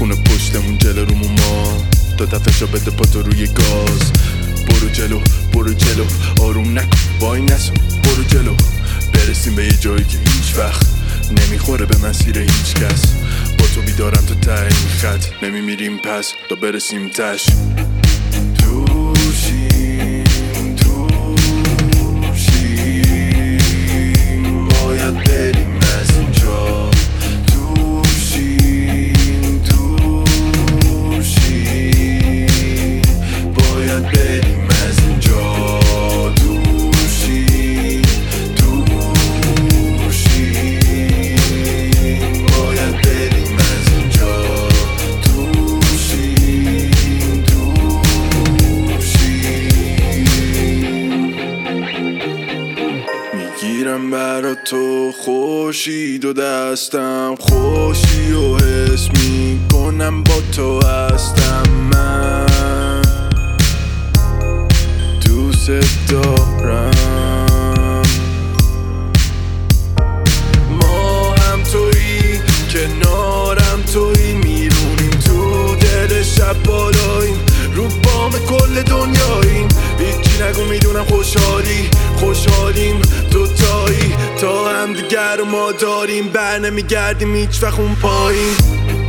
میکنه پشتمون جلو ما. تا دفعشو بده پاتو روی گاز. برو جلو برو جلو، آروم نکن وای نسو، برو جلو. برسیم به یه جایی که هیچ وقت نمیخوره به مسیر هیچ کس. با تو بیدارم تا ته این خط، نمیمیریم پس تا برسیم تش. توشیم توشیم باید بریم از اینجا. توشیم توشیم باید بریم از اینجا. توشیم توشیم باید بریم از اینجا. توشیم توشیم میگیرم برا تو خوشید و دستم خوشی و حس میکنم با تو هستم. من دوست دارم. ما هم تویی کنارم تویی، میرونیم تو دل شب بالاییم، رو بام کل دنیاییم. هیچی نگو میدونم خوشحالیم دوتایی، تا هم دیگر ما داریم. بر نمیگردیم هیچ وقت اون پایین.